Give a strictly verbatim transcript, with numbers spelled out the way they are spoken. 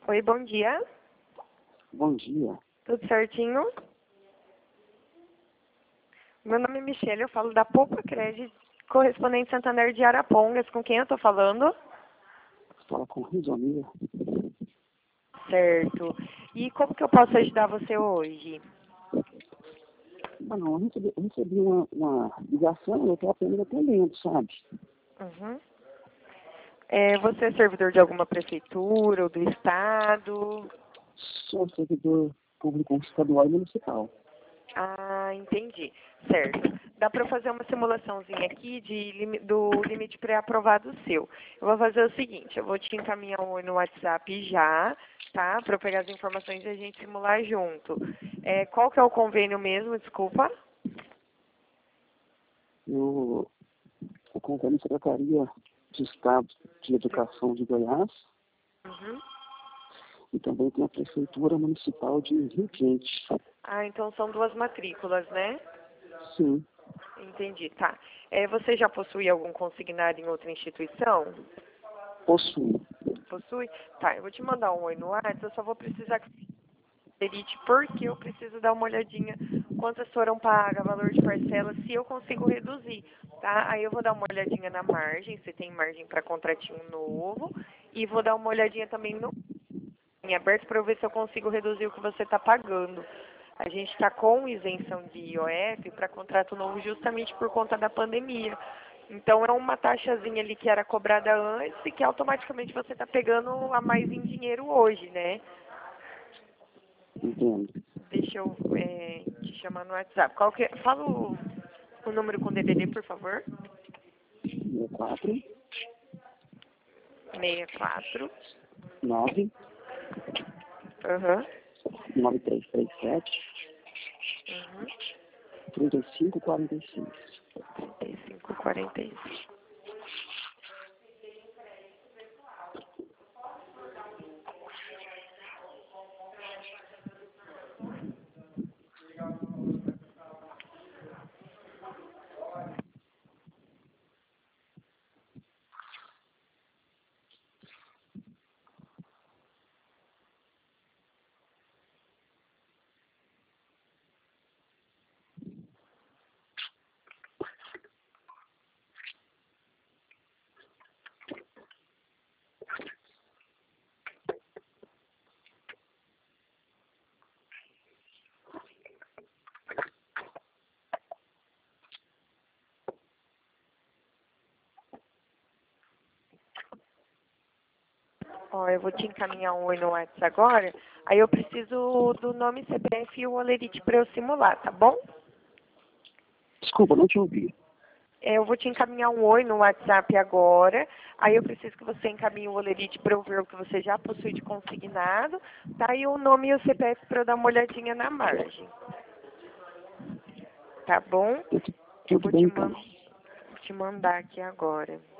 Oi, bom dia. Bom dia. Tudo certinho? Meu nome é Michele, eu falo da Poupa Crédito, correspondente Santander de Arapongas. Com quem eu tô falando? Fala com Rizomia. Certo. E como que eu posso ajudar você hoje? Mano, eu recebi, eu recebi uma, uma ligação e eu estou apenas atendendo, sabe? Uhum. É, você é servidor de alguma prefeitura ou do estado? Sou servidor público estadual e municipal. Ah, entendi. Certo. Dá para fazer uma simulaçãozinha aqui de, limi- do limite pré-aprovado seu. Eu vou fazer o seguinte, eu vou te encaminhar um oi no WhatsApp já, tá? Para eu pegar as informações e a gente simular junto. É, qual que é o convênio mesmo, desculpa? Eu, eu convênio Secretaria de Estado de Educação de Goiás Uhum. e também tem a Prefeitura Municipal de Rio Quente. Ah, então são duas matrículas, né? Sim, Entendi, tá. É, você já possui algum consignado em outra instituição? possuo. Possui? Tá, eu vou te mandar um oi no WhatsApp, eu só vou precisar que Elite, porque eu preciso dar uma olhadinha quantas foram pagas, valor de parcela, se eu consigo reduzir, tá? Aí eu vou dar uma olhadinha na margem, se tem margem para contratinho novo, e vou dar uma olhadinha também no em aberto para eu ver se eu consigo reduzir o que você está pagando. A gente está com isenção de I O F para contrato novo justamente por conta da pandemia. Então é uma taxazinha ali que era cobrada antes e que automaticamente você está pegando a mais em dinheiro hoje, né? Entendo. Deixa eu é, te chamar no WhatsApp. Qual que é? Fala o, o número com D D D, por favor. sessenta e quatro, sessenta e quatro. nove, Aham. nove três três sete, Uhum. trinta e cinco quarenta e cinco. trinta e cinco, quarenta e cinco. Ó, eu vou te encaminhar um oi no WhatsApp agora. Aí eu preciso do nome C P F e o Olerite para eu simular, tá bom? Desculpa, não te ouvi. É, eu vou te encaminhar um oi no WhatsApp agora. Aí eu preciso que você encaminhe o Olerite para eu ver o que você já possui de consignado. Tá? E o nome e o C P F para eu dar uma olhadinha na margem. Tá bom? Tudo, Eu tudo vou bem, te, então. man te mandar aqui agora.